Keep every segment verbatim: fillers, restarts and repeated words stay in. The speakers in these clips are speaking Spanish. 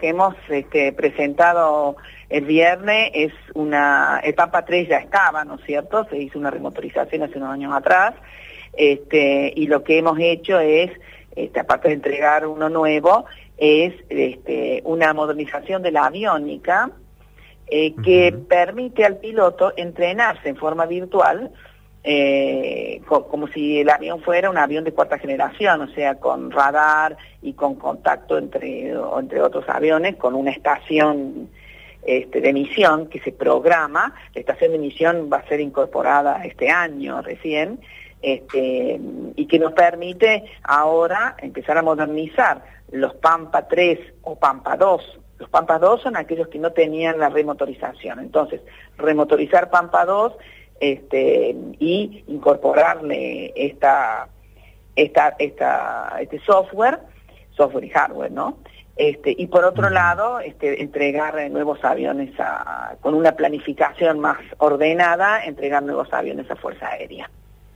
que hemos este, presentado el viernes es una, el Pampa tres ya estaba, ¿no es cierto? Se hizo una remotorización hace unos años atrás, este, y lo que hemos hecho es, este, aparte de entregar uno nuevo, es este, una modernización de la aviónica eh, que uh-huh. permite al piloto entrenarse en forma virtual, Eh, co como si el avión fuera un avión de cuarta generación, o sea, con radar y con contacto entre, entre otros aviones, con una estación este, de emisión que se programa. La estación de emisión va a ser incorporada este año recién, este, y que nos permite ahora empezar a modernizar los Pampa tres o Pampa dos. Los Pampa dos son aquellos que no tenían la remotorización. Entonces, remotorizar Pampa dos Este, y incorporarle esta, esta, esta, este software, software y hardware, ¿no? Este, y por otro lado, este, entregar nuevos aviones a, con una planificación más ordenada, entregar nuevos aviones a Fuerza Aérea.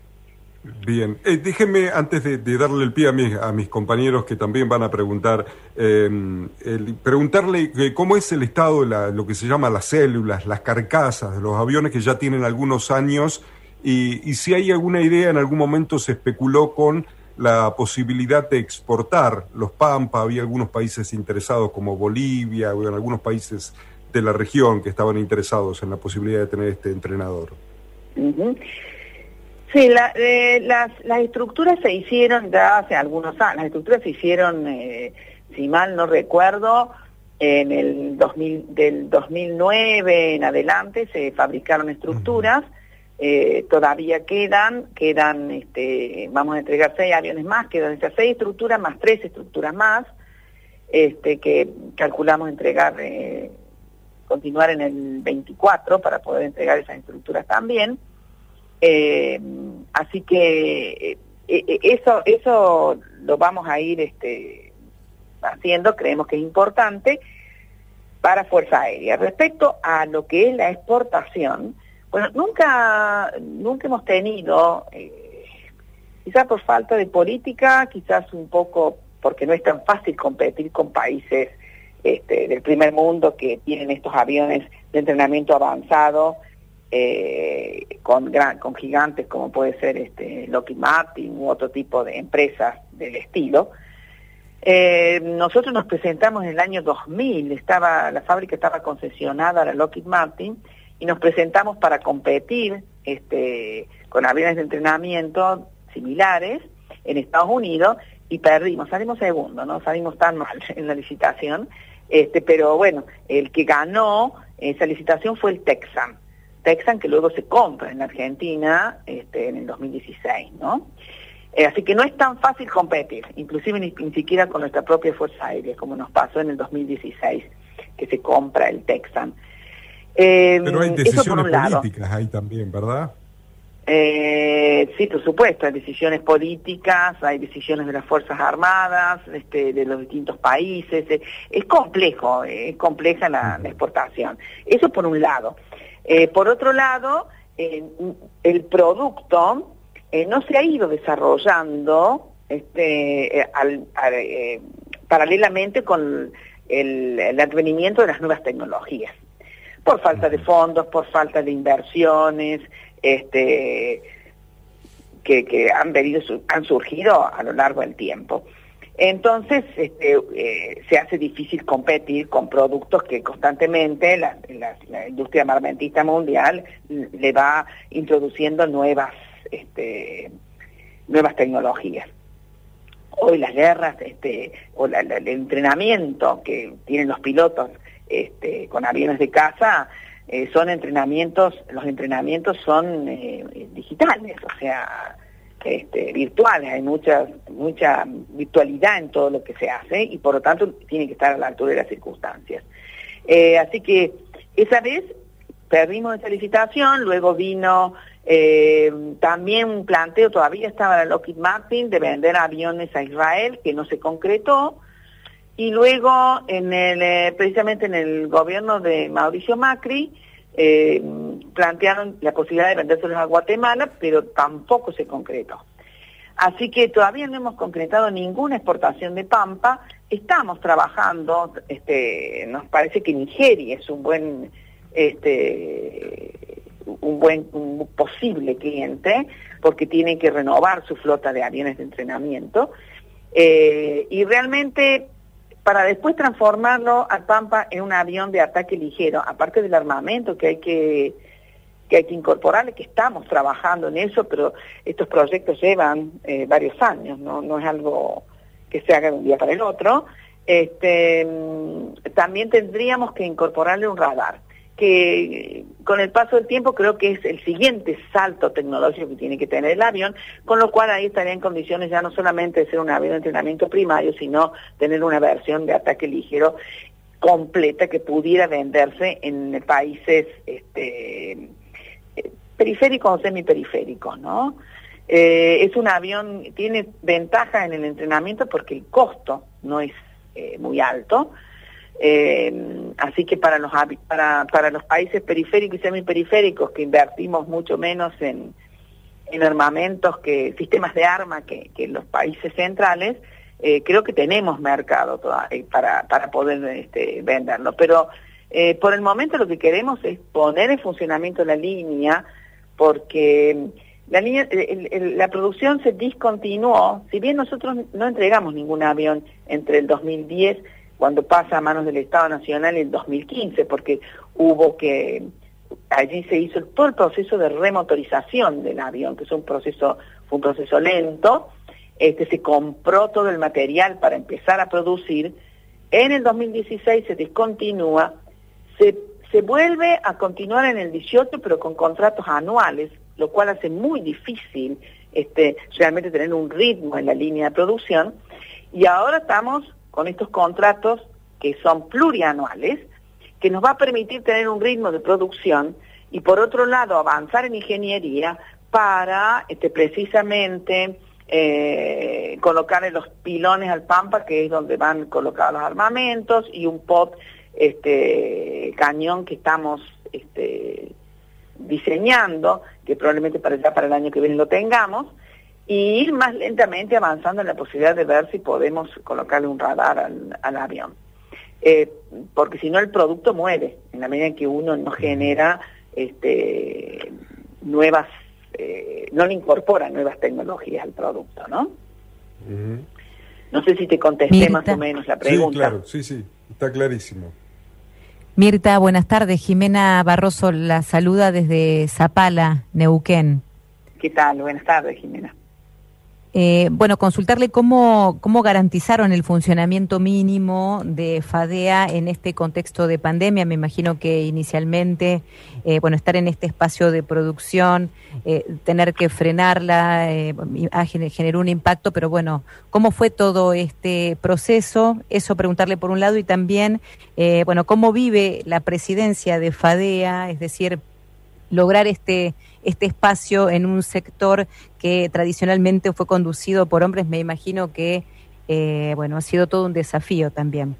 Bien, eh, déjenme, antes de, de darle el pie a mis, a mis compañeros que también van a preguntar, eh, el, preguntarle eh, cómo es el estado de la, lo que se llama las células, las carcasas de los aviones que ya tienen algunos años, y, y si hay alguna idea, en algún momento se especuló con la posibilidad de exportar los Pampa. Había algunos países interesados como Bolivia, o en algunos países de la región que estaban interesados en la posibilidad de tener este entrenador. Uh-huh. Sí, la, eh, las, las estructuras se hicieron ya hace algunos años. Las estructuras se hicieron, eh, si mal no recuerdo, en el dos mil, del dos mil nueve en adelante se fabricaron estructuras. Eh, todavía quedan, quedan, este, vamos a entregar seis aviones más, quedan esas seis estructuras más tres estructuras más, este, que calculamos entregar, eh, continuar en el veinticuatro para poder entregar esas estructuras también. Eh, así que eh, eso eso lo vamos a ir este, haciendo, creemos que es importante para Fuerza Aérea. Respecto a lo que es la exportación, bueno, nunca nunca hemos tenido, eh, quizás por falta de política, quizás un poco porque no es tan fácil competir con países este, del primer mundo que tienen estos aviones de entrenamiento avanzado, Eh, con gran, con gigantes como puede ser este Lockheed Martin u otro tipo de empresas del estilo. Eh, nosotros nos presentamos en el año dos mil, estaba la fábrica estaba concesionada a la Lockheed Martin y nos presentamos para competir este con aviones de entrenamiento similares en Estados Unidos y perdimos, salimos segundo, no salimos tan mal en la licitación, este pero bueno, el que ganó esa licitación fue el Texan. Texan, que luego se compra en la Argentina este, en el dos mil dieciséis, ¿no? Eh, así que no es tan fácil competir, inclusive ni, ni siquiera con nuestra propia Fuerza Aérea, como nos pasó en el dos mil dieciséis, que se compra el Texan. Eh, Pero hay decisiones políticas ahí también, ¿verdad? Eh, sí, por supuesto, hay decisiones políticas, hay decisiones de las Fuerzas Armadas, este, de los distintos países. Es, es complejo, es compleja la, la exportación. Eso por un lado. Eh, por otro lado, eh, el producto eh, no se ha ido desarrollando este, eh, al, al, eh, paralelamente con el, el advenimiento de las nuevas tecnologías. Por falta de fondos, por falta de inversiones, este, que, que han, venido, han surgido a lo largo del tiempo. Entonces, este, eh, se hace difícil competir con productos que constantemente la, la, la industria armamentista mundial le va introduciendo nuevas, este, nuevas tecnologías. Hoy las guerras, este, o la, la, el entrenamiento que tienen los pilotos este, con aviones de caza, eh, son entrenamientos, los entrenamientos son eh, digitales, o sea, Este, virtuales, hay mucha, mucha virtualidad en todo lo que se hace y por lo tanto tiene que estar a la altura de las circunstancias. Eh, así que esa vez perdimos esa licitación, luego vino eh, también un planteo, todavía estaba la Lockheed Martin, de vender aviones a Israel, que no se concretó, y luego en el, eh, precisamente en el gobierno de Mauricio Macri, Eh, plantearon la posibilidad de vendérselos a Guatemala, pero tampoco se concretó. Así que todavía no hemos concretado ninguna exportación de Pampa, estamos trabajando, este, nos parece que Nigeria es un buen, este, un buen, un posible cliente, porque tiene que renovar su flota de aviones de entrenamiento, eh, y realmente para después transformarlo al Pampa en un avión de ataque ligero, aparte del armamento que hay que, que hay que incorporarle, que estamos trabajando en eso, pero estos proyectos llevan eh, varios años, ¿no? No es algo que se haga de un día para el otro. Este, también tendríamos que incorporarle un radar, que con el paso del tiempo creo que es el siguiente salto tecnológico que tiene que tener el avión, con lo cual ahí estaría en condiciones ya no solamente de ser un avión de entrenamiento primario, sino tener una versión de ataque ligero completa que pudiera venderse en países este, periféricos o semiperiféricos, ¿no? Eh, es un avión, tiene ventaja en el entrenamiento porque el costo no es eh, muy alto. Eh, así que para los para para los países periféricos y semiperiféricos, que invertimos mucho menos en, en armamentos, que sistemas de arma que, que en los países centrales, eh, creo que tenemos mercado toda, eh, para, para poder este, venderlo. Pero eh, por el momento lo que queremos es poner en funcionamiento la línea, porque la, línea, el, el, la producción se discontinuó, si bien nosotros no entregamos ningún avión entre el dos mil diez, cuando pasa a manos del Estado Nacional, en dos mil quince, porque hubo que, allí se hizo todo el proceso de remotorización del avión, que es un proceso, fue un proceso lento, este, se compró todo el material para empezar a producir, en el dos mil dieciséis se discontinúa, se, se vuelve a continuar en el dieciocho, pero con contratos anuales, lo cual hace muy difícil este, realmente tener un ritmo en la línea de producción, y ahora estamos con estos contratos que son plurianuales, que nos va a permitir tener un ritmo de producción y por otro lado avanzar en ingeniería para este, precisamente eh, colocarle los pilones al Pampa, que es donde van colocados los armamentos, y un pot este, cañón que estamos este, diseñando, que probablemente para ya para el año que viene lo tengamos, y ir más lentamente avanzando en la posibilidad de ver si podemos colocarle un radar al, al avión. Eh, porque si no el producto muere, en la medida en que uno no genera este, nuevas, eh, no le incorpora nuevas tecnologías al producto, ¿no? Uh-huh. No sé si te contesté Mirta. Más o menos la pregunta. Sí, claro, sí, sí, está clarísimo. Mirta, buenas tardes. Jimena Barroso la saluda desde Zapala, Neuquén. ¿Qué tal? Buenas tardes, Jimena. Eh, bueno, consultarle cómo, cómo garantizaron el funcionamiento mínimo de FADEA en este contexto de pandemia. Me imagino que inicialmente, eh, bueno, estar en este espacio de producción, eh, tener que frenarla, eh, generó un impacto, pero bueno, ¿cómo fue todo este proceso? Eso preguntarle por un lado, y también, eh, bueno, ¿cómo vive la presidencia de FADEA? Es decir, lograr este este espacio en un sector que tradicionalmente fue conducido por hombres, me imagino que eh, bueno, ha sido todo un desafío también.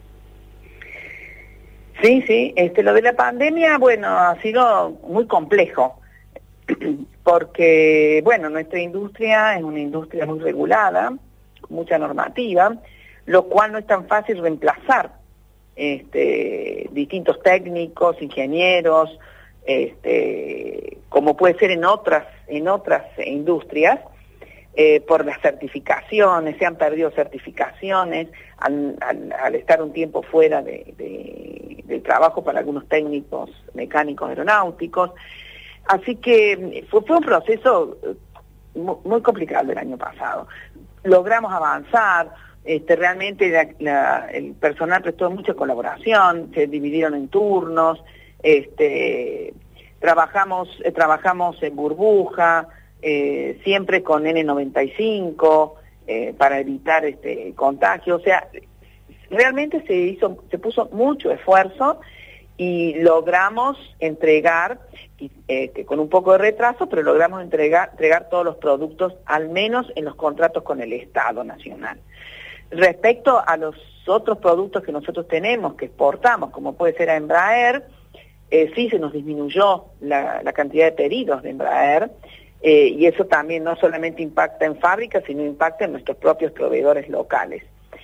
Sí, sí, este, lo de la pandemia, bueno, ha sido muy complejo, porque, bueno, nuestra industria es una industria muy regulada, con mucha normativa, lo cual no es tan fácil reemplazar este, distintos técnicos, ingenieros, Este, como puede ser en otras en otras industrias, eh, por las certificaciones, se han perdido certificaciones al, al, al estar un tiempo fuera de, de, del trabajo para algunos técnicos mecánicos aeronáuticos, así que fue, fue un proceso muy, muy complicado el año pasado. Logramos avanzar, este, realmente la, la, el personal prestó mucha colaboración, se dividieron en turnos. Este, trabajamos eh, trabajamos en burbuja, eh, siempre con N noventa y cinco eh, para evitar este contagio. O sea, realmente se hizo se puso mucho esfuerzo y logramos entregar, eh, con un poco de retraso, pero logramos entregar, entregar todos los productos, al menos en los contratos con el Estado Nacional. Respecto a los otros productos que nosotros tenemos, que exportamos, como puede ser a Embraer, Eh, sí se nos disminuyó la, la cantidad de pedidos de Embraer, eh, y eso también no solamente impacta en fábricas, sino impacta en nuestros propios proveedores locales.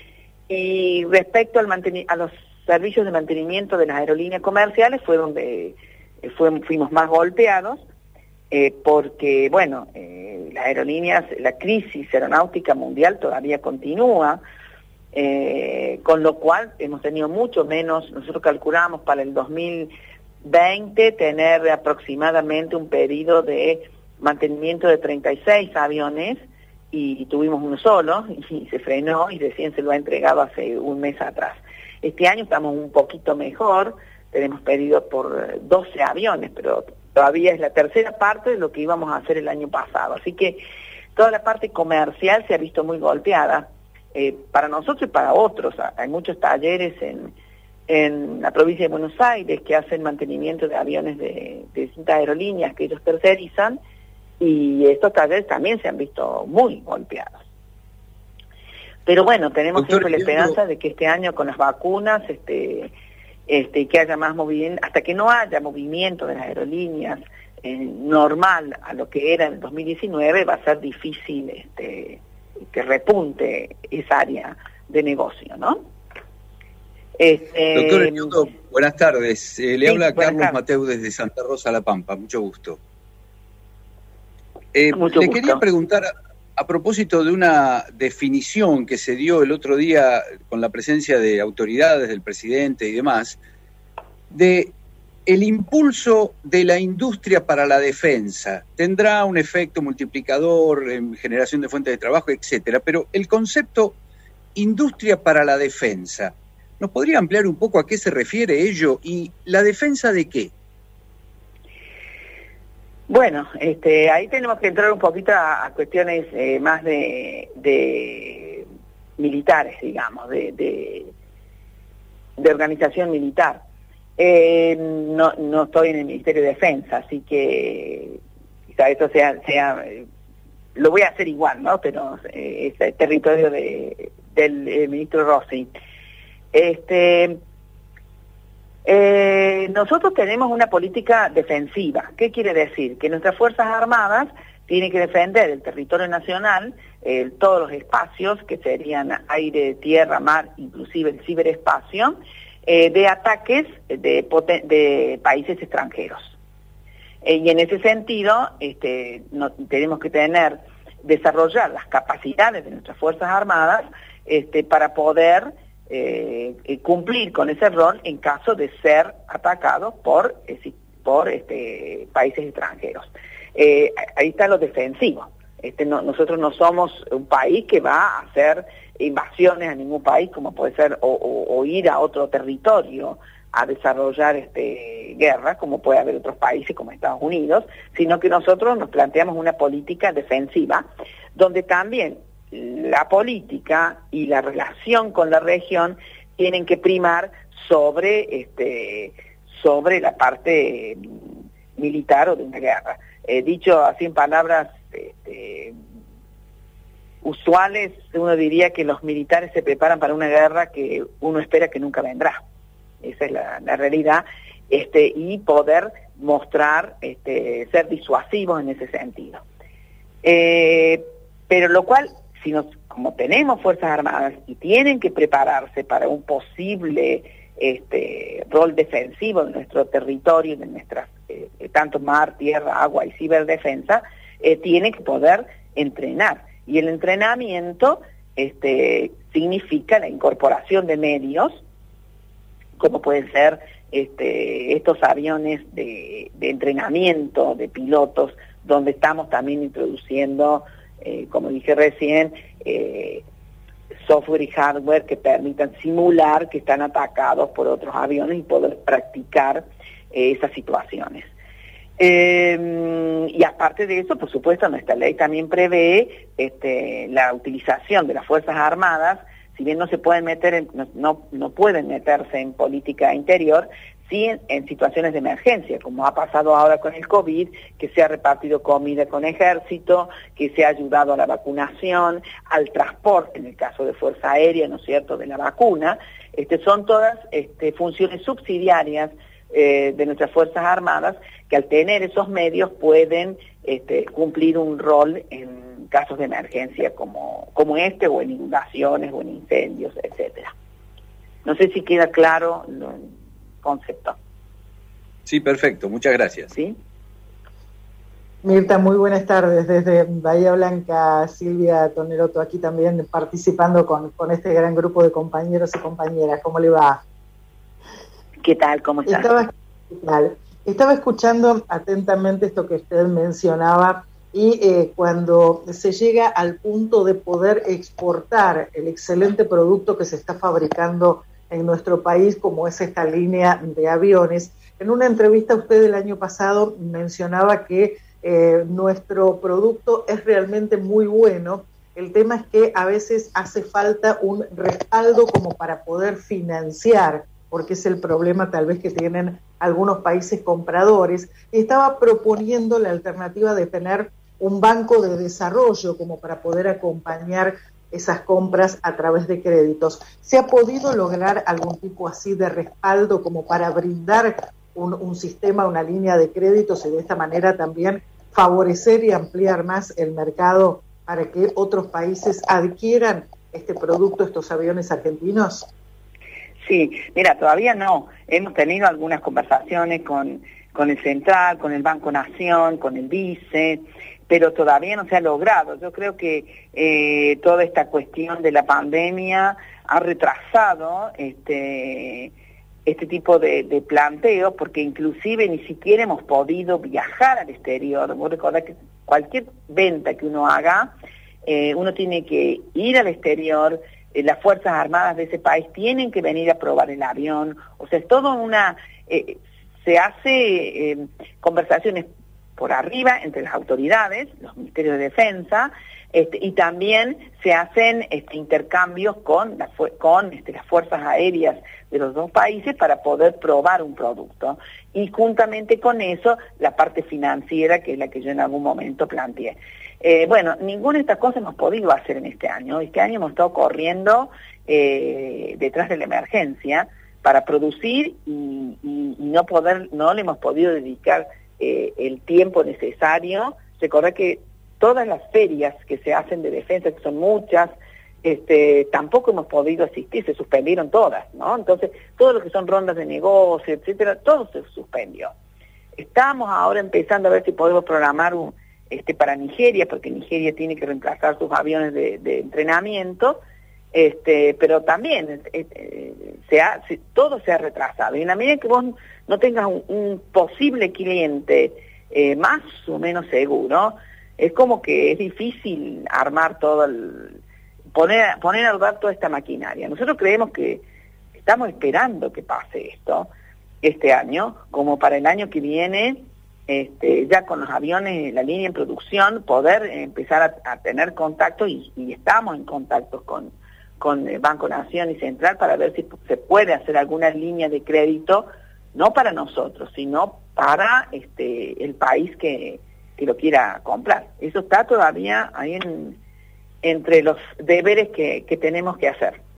Y respecto al a los servicios de mantenimiento de las aerolíneas comerciales fue donde eh, fue, fuimos más golpeados, eh, porque, bueno, eh, las aerolíneas, la crisis aeronáutica mundial todavía continúa, eh, con lo cual hemos tenido mucho menos. Nosotros calculamos para el dos mil veinte tener aproximadamente un pedido de mantenimiento de treinta y seis aviones, y tuvimos uno solo, y se frenó, y recién se lo ha entregado hace un mes atrás. Este año estamos un poquito mejor, tenemos pedidos por doce aviones, pero todavía es la tercera parte de lo que íbamos a hacer el año pasado. Así que toda la parte comercial se ha visto muy golpeada, eh, para nosotros y para otros. Hay muchos talleres en, en la provincia de Buenos Aires que hacen mantenimiento de aviones de, de distintas aerolíneas que ellos tercerizan, y estos talleres también se han visto muy golpeados. Pero bueno, tenemos Doctor, siempre la esperanza yo... de que este año con las vacunas, este, este, que haya más movimiento, hasta que no haya movimiento de las aerolíneas eh, normal a lo que era en el dos mil diecinueve, va a ser difícil este, que repunte esa área de negocio, ¿no? Este, Doctor Eliondo, buenas tardes. Eh, le sí, habla Carlos tardes. Mateu desde Santa Rosa, La Pampa. Mucho gusto. Eh, Mucho le gusto. Quería preguntar, a, a propósito de una definición que se dio el otro día con la presencia de autoridades, del presidente y demás, de el impulso de la industria para la defensa. Tendrá un efecto multiplicador en generación de fuentes de trabajo, etcétera, pero el concepto industria para la defensa, ¿nos podría ampliar un poco a qué se refiere ello y la defensa de qué? Bueno, este, ahí tenemos que entrar un poquito a, a cuestiones eh, más de, de militares, digamos, de, de, de organización militar. Eh, no, no estoy en el Ministerio de Defensa, así que quizá eso sea, sea eh, lo voy a hacer igual, ¿no? Pero eh, es el territorio de, del eh, ministro Rossi. Este... Eh, nosotros tenemos una política defensiva. ¿Qué quiere decir? Que nuestras Fuerzas Armadas tienen que defender el territorio nacional, eh, todos los espacios que serían aire, tierra, mar, inclusive el ciberespacio, eh, de ataques de, de países extranjeros. Eh, y en ese sentido, este, no, tenemos que tener, desarrollar las capacidades de nuestras Fuerzas Armadas este, para poder Eh, eh, cumplir con ese rol en caso de ser atacados por, eh, por este, países extranjeros. Eh, ahí está lo defensivo. Este, no, nosotros no somos un país que va a hacer invasiones a ningún país, como puede ser, o, o, o ir a otro territorio a desarrollar este, guerra, como puede haber otros países como Estados Unidos, sino que nosotros nos planteamos una política defensiva, donde también la política y la relación con la región tienen que primar sobre este sobre la parte militar o de una guerra. Eh, dicho así en palabras este, usuales, uno diría que los militares se preparan para una guerra que uno espera que nunca vendrá. Esa es la, la realidad, este, y poder mostrar, este, ser disuasivos en ese sentido. Eh, pero lo cual, si nos, como tenemos Fuerzas Armadas y tienen que prepararse para un posible este, rol defensivo de nuestro territorio, de nuestras, eh, tanto mar, tierra, agua y ciberdefensa, eh, tienen que poder entrenar. Y el entrenamiento este, significa la incorporación de medios, como pueden ser este, estos aviones de, de entrenamiento de pilotos, donde estamos también introduciendo, Eh, como dije recién, eh, software y hardware que permitan simular que están atacados por otros aviones y poder practicar eh, esas situaciones. Eh, y aparte de eso, por supuesto, nuestra ley también prevé este, la utilización de las Fuerzas Armadas, si bien no se pueden meter, en, no, no, no pueden meterse en política interior, sí en, en situaciones de emergencia, como ha pasado ahora con el COVID, que se ha repartido comida con ejército, que se ha ayudado a la vacunación, al transporte, en el caso de Fuerza Aérea, ¿no es cierto?, de la vacuna. Este, son todas este, funciones subsidiarias eh, de nuestras Fuerzas Armadas, que al tener esos medios pueden este, cumplir un rol en, casos de emergencia como, como este, o en inundaciones, o en incendios, etcétera. No sé si queda claro el concepto. Sí, perfecto, muchas gracias. ¿Sí? Mirta, muy buenas tardes. Desde Bahía Blanca, Silvia Toneroto, aquí también participando con, con este gran grupo de compañeros y compañeras. ¿Cómo le va? ¿Qué tal? ¿Cómo estás? Estaba, ¿qué tal? Estaba escuchando atentamente esto que usted mencionaba y eh, cuando se llega al punto de poder exportar el excelente producto que se está fabricando en nuestro país, como es esta línea de aviones. En una entrevista usted el año pasado mencionaba que eh, nuestro producto es realmente muy bueno. El tema es que a veces hace falta un respaldo como para poder financiar, porque es el problema tal vez que tienen algunos países compradores. Y estaba proponiendo la alternativa de tener un banco de desarrollo como para poder acompañar esas compras a través de créditos. ¿Se ha podido lograr algún tipo así de respaldo como para brindar un, un sistema, una línea de créditos y de esta manera también favorecer y ampliar más el mercado para que otros países adquieran este producto, estos aviones argentinos? Sí, mira, todavía no. Hemos tenido algunas conversaciones con, con el Central, con el Banco Nación, con el Vice, pero todavía no se ha logrado. Yo creo que eh, toda esta cuestión de la pandemia ha retrasado este, este tipo de, de planteos, porque inclusive ni siquiera hemos podido viajar al exterior. Vos recordás que cualquier venta que uno haga, eh, uno tiene que ir al exterior, eh, las Fuerzas Armadas de ese país tienen que venir a probar el avión, o sea, es todo una... Eh, se hace eh, conversaciones por arriba entre las autoridades, los ministerios de defensa, este, y también se hacen este, intercambios con, la, con este, las fuerzas aéreas de los dos países para poder probar un producto. Y juntamente con eso, la parte financiera, que es la que yo en algún momento planteé. Eh, bueno, ninguna de estas cosas hemos podido hacer en este año. Este año hemos estado corriendo eh, detrás de la emergencia para producir y, y, y no poder, no le hemos podido dedicar Eh, el tiempo necesario. Recordad que todas las ferias que se hacen de defensa, que son muchas, este, tampoco hemos podido asistir, se suspendieron todas, ¿no? Entonces, todo lo que son rondas de negocio, etcétera, todo se suspendió. Estamos ahora empezando a ver si podemos programar un, este, para Nigeria, porque Nigeria tiene que reemplazar sus aviones de, de entrenamiento, este, pero también eh, se ha, se, todo se ha retrasado. Y en la medida que vos no tengas un, un posible cliente eh, más o menos seguro, es como que es difícil armar todo el... poner, poner a rodar toda esta maquinaria. Nosotros creemos que estamos esperando que pase esto este año, como para el año que viene, este, ya con los aviones, la línea en producción, poder empezar a, a tener contacto, y, y estamos en contacto con, con el Banco Nación y Central para ver si se puede hacer alguna línea de crédito, no para nosotros, sino para este, el país que, que lo quiera comprar. Eso está todavía ahí en, entre los deberes que, que tenemos que hacer.